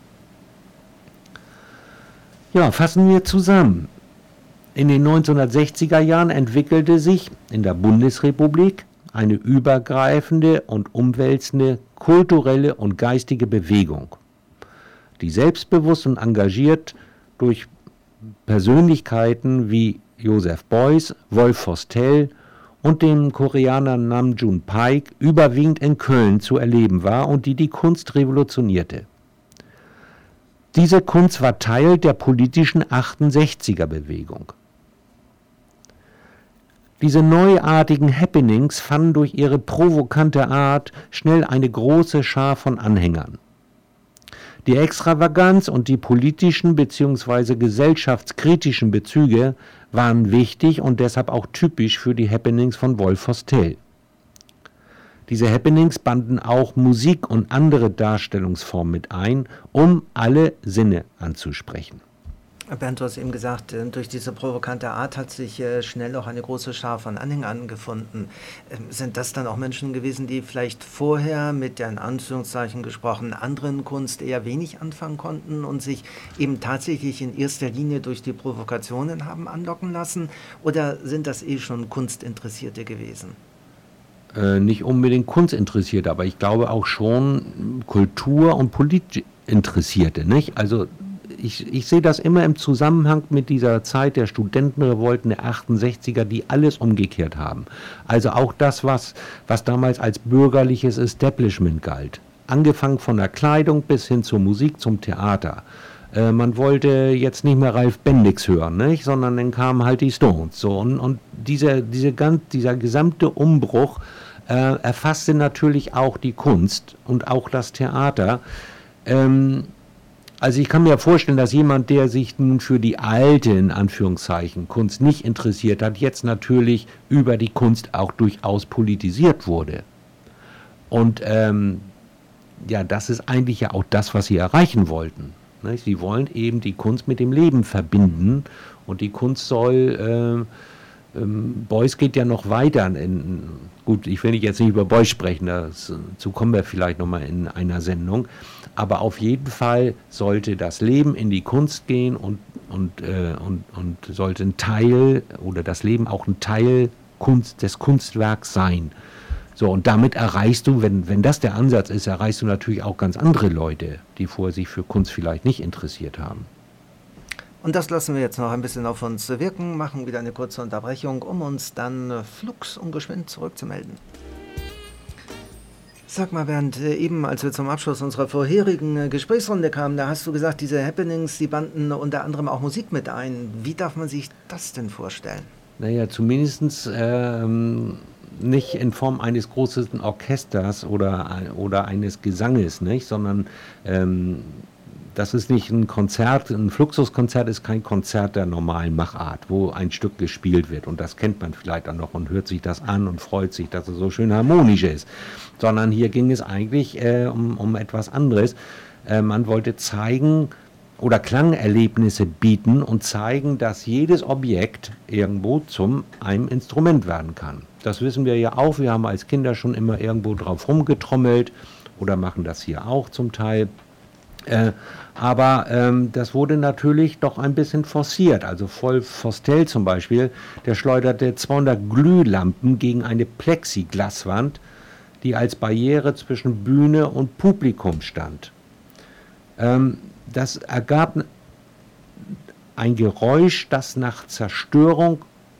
Ja, fassen wir zusammen. In den 1960er Jahren entwickelte sich in der Bundesrepublik eine übergreifende und umwälzende kulturelle und geistige Bewegung, die selbstbewusst und engagiert durch Persönlichkeiten wie Joseph Beuys, Wolf Fostel und dem Koreaner Nam June Paik überwiegend in Köln zu erleben war und die Kunst revolutionierte. Diese Kunst war Teil der politischen 68er-Bewegung. Diese neuartigen Happenings fanden durch ihre provokante Art schnell eine große Schar von Anhängern. Die Extravaganz und die politischen bzw. gesellschaftskritischen Bezüge waren wichtig und deshalb auch typisch für die Happenings von Wolf Fostel. Diese Happenings banden auch Musik und andere Darstellungsformen mit ein, um alle Sinne anzusprechen. Bernd, du hast eben gesagt, durch diese provokante Art hat sich schnell auch eine große Schar von Anhängern gefunden. Sind das dann auch Menschen gewesen, die vielleicht vorher mit der in Anführungszeichen gesprochen anderen Kunst eher wenig anfangen konnten und sich eben tatsächlich in erster Linie durch die Provokationen haben anlocken lassen? Oder sind das schon Kunstinteressierte gewesen? Nicht unbedingt Kunstinteressierte, aber ich glaube auch schon Kultur- und Politinteressierte, nicht? Also ich sehe das immer im Zusammenhang mit dieser Zeit der Studentenrevolten der 68er, die alles umgekehrt haben. Also auch das, was damals als bürgerliches Establishment galt. Angefangen von der Kleidung bis hin zur Musik, zum Theater. Man wollte jetzt nicht mehr Ralf Bendix hören, nicht? Sondern dann kamen halt die Stones. So. Und dieser gesamte Umbruch erfasste natürlich auch die Kunst und auch das Theater. Also ich kann mir vorstellen, dass jemand, der sich nun für die alte, in Anführungszeichen, Kunst nicht interessiert hat, jetzt natürlich über die Kunst auch durchaus politisiert wurde. Und ja, das ist eigentlich ja auch das, was sie erreichen wollten. Ne? Sie wollen eben die Kunst mit dem Leben verbinden und die Kunst soll, Beuys geht ja noch weiter. Gut, ich will jetzt nicht über Beuys sprechen, dazu kommen wir vielleicht nochmal in einer Sendung. Aber auf jeden Fall sollte das Leben in die Kunst gehen und sollte ein Teil oder das Leben auch ein Teil des Kunstwerks sein. So, und damit erreichst du, wenn das der Ansatz ist, erreichst du natürlich auch ganz andere Leute, die vorher sich für Kunst vielleicht nicht interessiert haben. Und das lassen wir jetzt noch ein bisschen auf uns wirken, machen wieder eine kurze Unterbrechung, um uns dann flugs und geschwind zurückzumelden. Sag mal, Bernd, eben als wir zum Abschluss unserer vorherigen Gesprächsrunde kamen, da hast du gesagt, diese Happenings, die banden unter anderem auch Musik mit ein. Wie darf man sich das denn vorstellen? Naja, zumindest nicht in Form eines großen Orchesters oder eines Gesanges, nicht? Sondern das ist nicht ein Konzert, ein Fluxuskonzert ist kein Konzert der normalen Machart, wo ein Stück gespielt wird. Und das kennt man vielleicht auch noch und hört sich das an und freut sich, dass es so schön harmonisch ist. Sondern hier ging es eigentlich um etwas anderes. Man wollte zeigen oder Klangerlebnisse bieten und zeigen, dass jedes Objekt irgendwo zu einem Instrument werden kann. Das wissen wir ja auch. Wir haben als Kinder schon immer irgendwo drauf rumgetrommelt oder machen das hier auch zum Teil. Aber das wurde natürlich doch ein bisschen forciert. Also Fostel zum Beispiel, der schleuderte 200 Glühlampen gegen eine Plexiglaswand, die als Barriere zwischen Bühne und Publikum stand. Das ergab ein Geräusch, das nach Zerstörung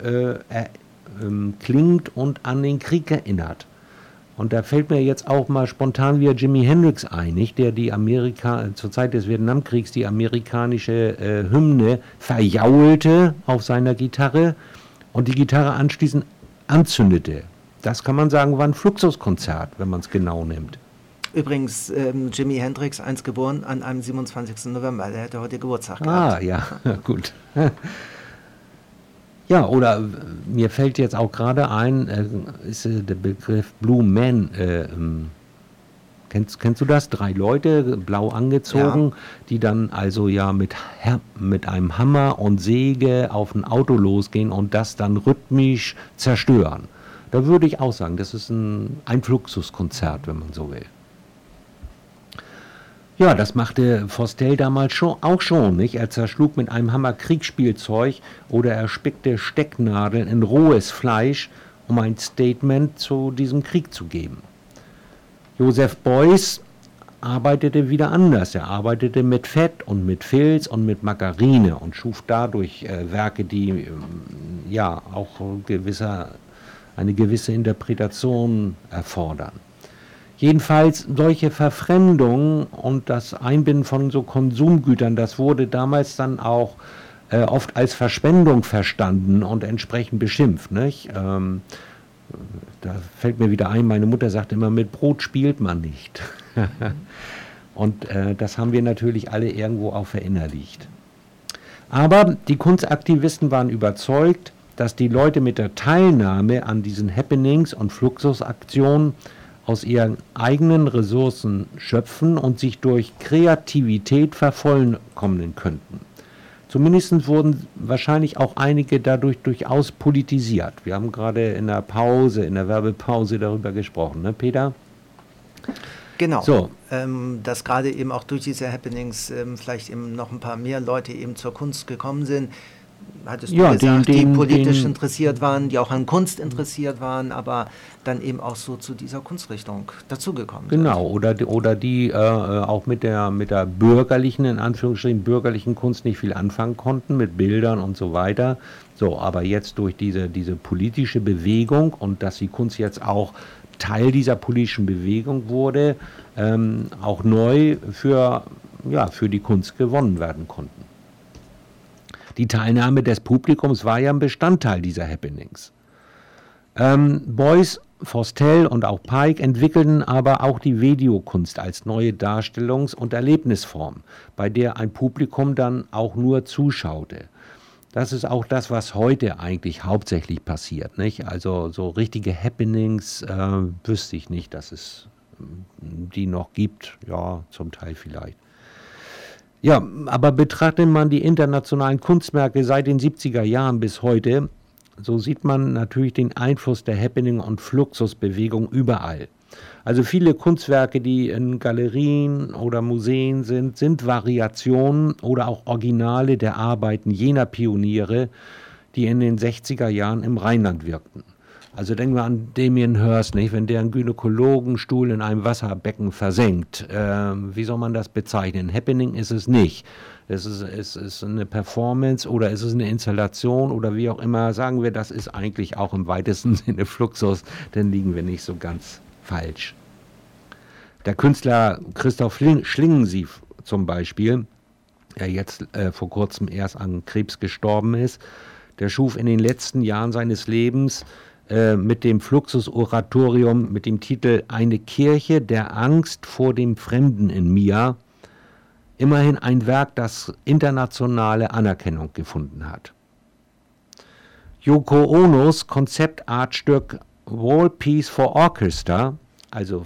klingt und an den Krieg erinnert. Und da fällt mir jetzt auch mal spontan wieder Jimi Hendrix ein, nicht? Der zur Zeit des Vietnamkriegs die amerikanische Hymne verjaulte auf seiner Gitarre und die Gitarre anschließend anzündete. Das kann man sagen, war ein Fluxuskonzert, wenn man es genau nimmt. Übrigens, Jimi Hendrix, einst geboren an einem 27. November, der hätte heute Geburtstag gehabt. Ah, ja, gut. Ja, oder mir fällt jetzt auch gerade ein, ist der Begriff Blue Man. Kennst du das? 3 Leute, blau angezogen, ja, die dann also ja mit einem Hammer und Säge auf ein Auto losgehen und das dann rhythmisch zerstören. Da würde ich auch sagen, das ist ein Fluxuskonzert, wenn man so will. Ja, das machte Fostel damals auch schon, nicht? Er zerschlug mit einem Hammer Kriegsspielzeug oder er spickte Stecknadeln in rohes Fleisch, um ein Statement zu diesem Krieg zu geben. Joseph Beuys arbeitete wieder anders. Er arbeitete mit Fett und mit Filz und mit Margarine und schuf dadurch Werke, die ja auch eine gewisse Interpretation erfordern. Jedenfalls solche Verfremdungen und das Einbinden von so Konsumgütern, das wurde damals dann auch oft als Verschwendung verstanden und entsprechend beschimpft. Nicht? Da fällt mir wieder ein, meine Mutter sagte immer, mit Brot spielt man nicht. Und das haben wir natürlich alle irgendwo auch verinnerlicht. Aber die Kunstaktivisten waren überzeugt, dass die Leute mit der Teilnahme an diesen Happenings und Fluxusaktionen aus ihren eigenen Ressourcen schöpfen und sich durch Kreativität vervollkommnen könnten. Zumindest wurden wahrscheinlich auch einige dadurch durchaus politisiert. Wir haben gerade in der Werbepause darüber gesprochen, ne, Peter? Genau, so. Dass gerade eben auch durch diese Happenings vielleicht eben noch ein paar mehr Leute eben zur Kunst gekommen sind. Hattest du gesagt, die politisch interessiert waren, die auch an Kunst interessiert waren, aber dann eben auch so zu dieser Kunstrichtung dazugekommen sind. Genau, oder die auch mit der bürgerlichen, in Anführungsstrichen bürgerlichen Kunst nicht viel anfangen konnten, mit Bildern und so weiter. So, aber jetzt durch diese politische Bewegung und dass die Kunst jetzt auch Teil dieser politischen Bewegung wurde, auch neu für die Kunst gewonnen werden konnten. Die Teilnahme des Publikums war ja ein Bestandteil dieser Happenings. Beuys, Forstell und auch Pike entwickelten aber auch die Videokunst als neue Darstellungs- und Erlebnisform, bei der ein Publikum dann auch nur zuschaute. Das ist auch das, was heute eigentlich hauptsächlich passiert, nicht? Also so richtige Happenings wüsste ich nicht, dass es die noch gibt. Ja, zum Teil vielleicht. Ja, aber betrachtet man die internationalen Kunstwerke seit den 70er Jahren bis heute, so sieht man natürlich den Einfluss der Happening- und Fluxusbewegung überall. Also viele Kunstwerke, die in Galerien oder Museen sind Variationen oder auch Originale der Arbeiten jener Pioniere, die in den 60er Jahren im Rheinland wirkten. Also denken wir an Damien Hirst, nicht? Wenn der einen Gynäkologenstuhl in einem Wasserbecken versenkt. Wie soll man das bezeichnen? Happening ist es nicht. Es ist eine Performance oder ist es eine Installation oder wie auch immer. Sagen wir, das ist eigentlich auch im weitesten Sinne Fluxus, dann liegen wir nicht so ganz falsch. Der Künstler Christoph Schlingensief zum Beispiel, der jetzt vor kurzem erst an Krebs gestorben ist, der schuf in den letzten Jahren seines Lebens mit dem Fluxus-Oratorium mit dem Titel Eine Kirche der Angst vor dem Fremden in mir immerhin ein Werk, das internationale Anerkennung gefunden hat. Yoko Onos Konzeptartstück World Peace for Orchestra, also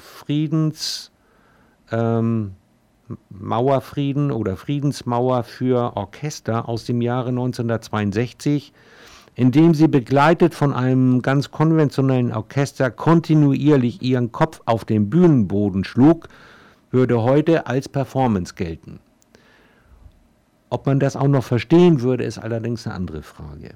Mauerfrieden oder Friedensmauer für Orchester aus dem Jahre 1962, in dem sie begleitet von einem ganz konventionellen Orchester kontinuierlich ihren Kopf auf den Bühnenboden schlug, würde heute als Performance gelten. Ob man das auch noch verstehen würde, ist allerdings eine andere Frage.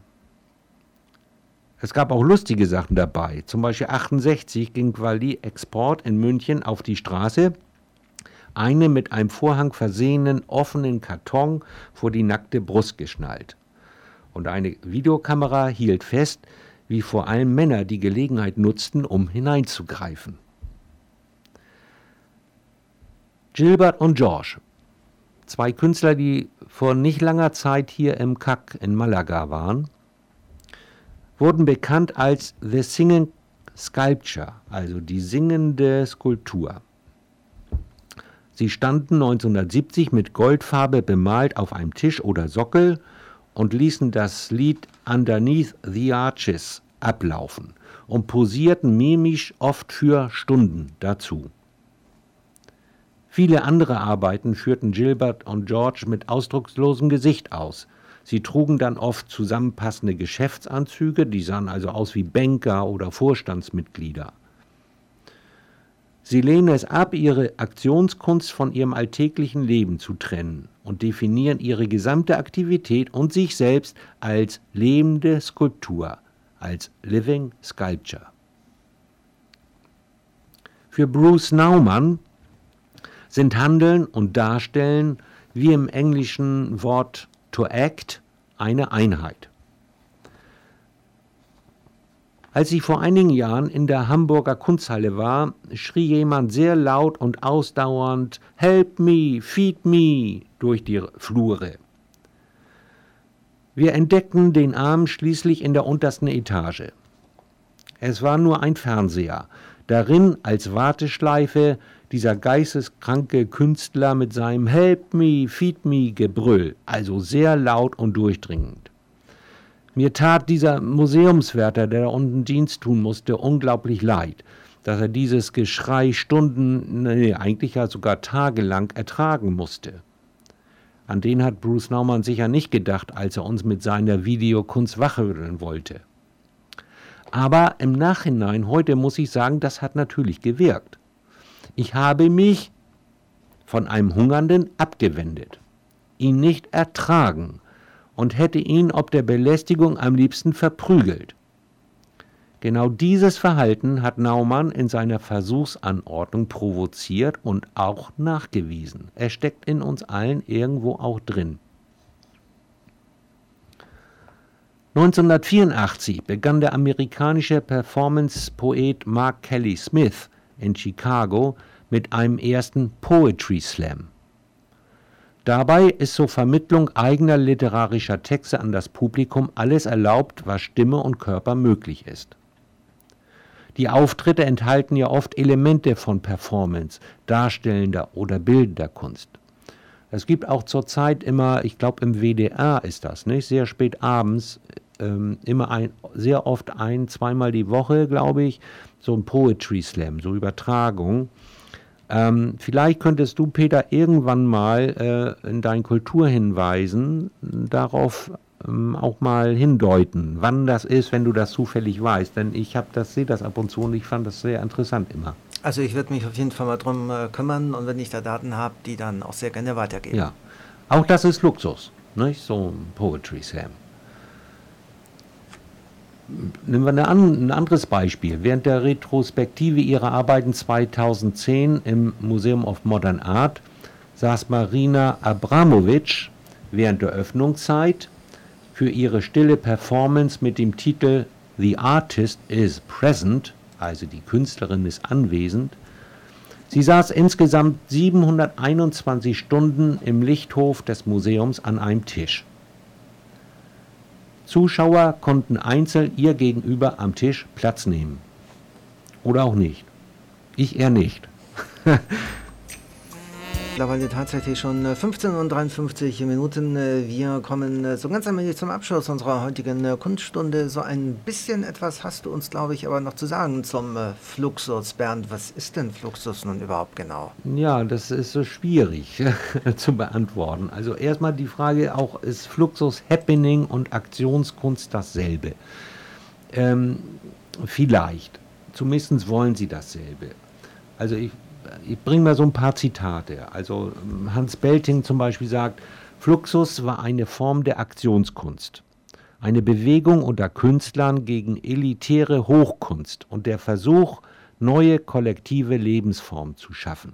Es gab auch lustige Sachen dabei. Zum Beispiel 1968 ging Quali Export in München auf die Straße, eine mit einem Vorhang versehenen offenen Karton vor die nackte Brust geschnallt. Und eine Videokamera hielt fest, wie vor allem Männer die Gelegenheit nutzten, um hineinzugreifen. Gilbert und George, zwei Künstler, die vor nicht langer Zeit hier im CAC in Malaga waren, wurden bekannt als The Singing Sculpture, also die singende Skulptur. Sie standen 1970 mit Goldfarbe bemalt auf einem Tisch oder Sockel und ließen das Lied Underneath the Arches ablaufen und posierten mimisch oft für Stunden dazu. Viele andere Arbeiten führten Gilbert und George mit ausdruckslosem Gesicht aus. Sie trugen dann oft zusammenpassende Geschäftsanzüge, die sahen also aus wie Banker oder Vorstandsmitglieder. Sie lehnen es ab, ihre Aktionskunst von ihrem alltäglichen Leben zu trennen und definieren ihre gesamte Aktivität und sich selbst als lebende Skulptur, als Living Sculpture. Für Bruce Nauman sind Handeln und Darstellen wie im englischen Wort to act eine Einheit. Als ich vor einigen Jahren in der Hamburger Kunsthalle war, schrie jemand sehr laut und ausdauernd "Help me, feed me" durch die Flure. Wir entdeckten den Arm schließlich in der untersten Etage. Es war nur ein Fernseher, darin als Warteschleife dieser geisteskranke Künstler mit seinem "Help me, feed me" Gebrüll, also sehr laut und durchdringend. Mir tat dieser Museumswärter, der da unten Dienst tun musste, unglaublich leid, dass er dieses Geschrei eigentlich ja sogar tagelang ertragen musste. An den hat Bruce Nauman sicher nicht gedacht, als er uns mit seiner Videokunst wachrütteln wollte. Aber im Nachhinein, heute muss ich sagen, das hat natürlich gewirkt. Ich habe mich von einem Hungernden abgewendet, ihn nicht ertragen und hätte ihn ob der Belästigung am liebsten verprügelt. Genau dieses Verhalten hat Nauman in seiner Versuchsanordnung provoziert und auch nachgewiesen. Er steckt in uns allen irgendwo auch drin. 1984 begann der amerikanische Performance-Poet Mark Kelly Smith in Chicago mit einem ersten Poetry Slam. Dabei ist zur Vermittlung eigener literarischer Texte an das Publikum alles erlaubt, was Stimme und Körper möglich ist. Die Auftritte enthalten ja oft Elemente von Performance, darstellender oder bildender Kunst. Es gibt auch zurzeit immer, ich glaube im WDR ist das, nicht? Sehr spät abends, sehr oft zweimal die Woche, glaube ich, so ein Poetry Slam, so Übertragung. Vielleicht könntest du, Peter, irgendwann mal in deinen Kulturhinweisen darauf auch mal hindeuten, wann das ist, wenn du das zufällig weißt. Denn ich sehe das ab und zu und ich fand das sehr interessant immer. Also ich würde mich auf jeden Fall mal drum kümmern und wenn ich da Daten habe, die dann auch sehr gerne weitergeben. Ja, auch das ist Luxus, nicht? So ein Poetry Slam. Nehmen wir ein anderes Beispiel. Während der Retrospektive ihrer Arbeiten 2010 im Museum of Modern Art saß Marina Abramovic während der Öffnungszeit für ihre stille Performance mit dem Titel The Artist is Present, also die Künstlerin ist anwesend. Sie saß insgesamt 721 Stunden im Lichthof des Museums an einem Tisch. Zuschauer konnten einzeln ihr gegenüber am Tisch Platz nehmen. Oder auch nicht. Ich eher nicht. Mittlerweile tatsächlich schon 15:53 Minuten. Wir kommen so ganz allmählich zum Abschluss unserer heutigen Kunststunde. So ein bisschen etwas hast du uns, glaube ich, aber noch zu sagen zum Fluxus. Bernd, was ist denn Fluxus nun überhaupt genau? Ja, das ist so schwierig zu beantworten. Also erstmal die Frage auch, ist Fluxus, Happening und Aktionskunst dasselbe? Vielleicht. Zumindest wollen sie dasselbe. Also ich bringe mal so ein paar Zitate. Also Hans Belting zum Beispiel sagt, Fluxus war eine Form der Aktionskunst, eine Bewegung unter Künstlern gegen elitäre Hochkunst und der Versuch, neue kollektive Lebensformen zu schaffen.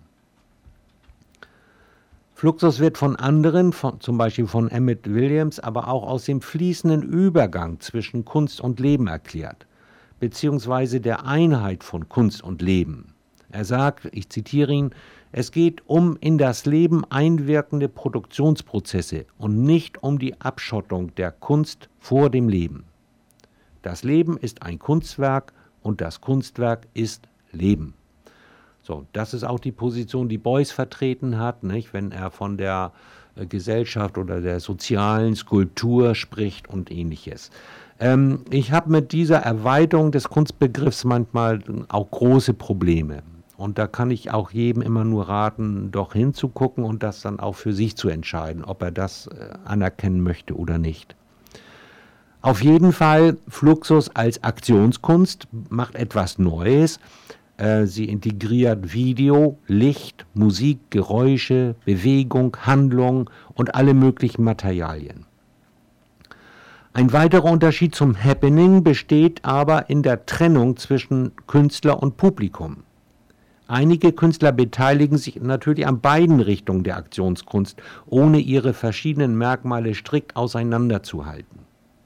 Fluxus wird von anderen, zum Beispiel von Emmett Williams, aber auch aus dem fließenden Übergang zwischen Kunst und Leben erklärt, beziehungsweise der Einheit von Kunst und Leben. Er sagt, ich zitiere ihn, es geht um in das Leben einwirkende Produktionsprozesse und nicht um die Abschottung der Kunst vor dem Leben. Das Leben ist ein Kunstwerk und das Kunstwerk ist Leben. So, das ist auch die Position, die Beuys vertreten hat, nicht? Wenn er von der Gesellschaft oder der sozialen Skulptur spricht und ähnliches. Ich habe mit dieser Erweiterung des Kunstbegriffs manchmal auch große Probleme. Und da kann ich auch jedem immer nur raten, doch hinzugucken und das dann auch für sich zu entscheiden, ob er das anerkennen möchte oder nicht. Auf jeden Fall, Fluxus als Aktionskunst macht etwas Neues. Sie integriert Video, Licht, Musik, Geräusche, Bewegung, Handlung und alle möglichen Materialien. Ein weiterer Unterschied zum Happening besteht aber in der Trennung zwischen Künstler und Publikum. Einige Künstler beteiligen sich natürlich an beiden Richtungen der Aktionskunst, ohne ihre verschiedenen Merkmale strikt auseinanderzuhalten.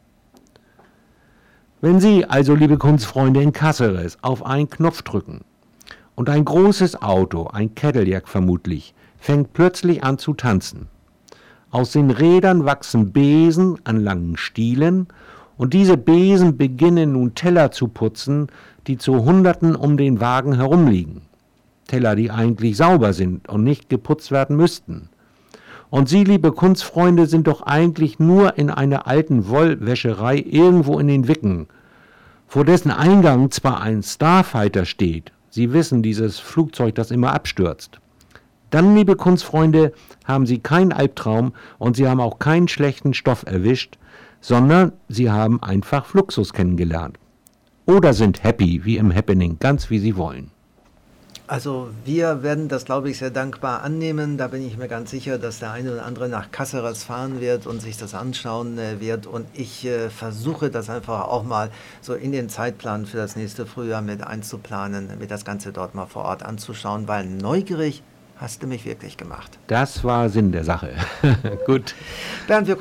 Wenn Sie also, liebe Kunstfreunde in Cáceres, auf einen Knopf drücken und ein großes Auto, ein Cadillac vermutlich, fängt plötzlich an zu tanzen. Aus den Rädern wachsen Besen an langen Stielen und diese Besen beginnen nun Teller zu putzen, die zu Hunderten um den Wagen herumliegen. Teller, die eigentlich sauber sind und nicht geputzt werden müssten. Und Sie, liebe Kunstfreunde, sind doch eigentlich nur in einer alten Wollwäscherei irgendwo in den Wicken, vor dessen Eingang zwar ein Starfighter steht, Sie wissen, dieses Flugzeug, das immer abstürzt. Dann, liebe Kunstfreunde, haben Sie keinen Albtraum und Sie haben auch keinen schlechten Stoff erwischt, sondern Sie haben einfach Fluxus kennengelernt. Oder sind happy, wie im Happening, ganz wie Sie wollen. Also wir werden das, glaube ich, sehr dankbar annehmen. Da bin ich mir ganz sicher, dass der eine oder andere nach Caceres fahren wird und sich das anschauen wird. Und ich versuche das einfach auch mal so in den Zeitplan für das nächste Frühjahr mit einzuplanen, mir das Ganze dort mal vor Ort anzuschauen, weil neugierig hast du mich wirklich gemacht. Das war Sinn der Sache. Gut. Bernd, wir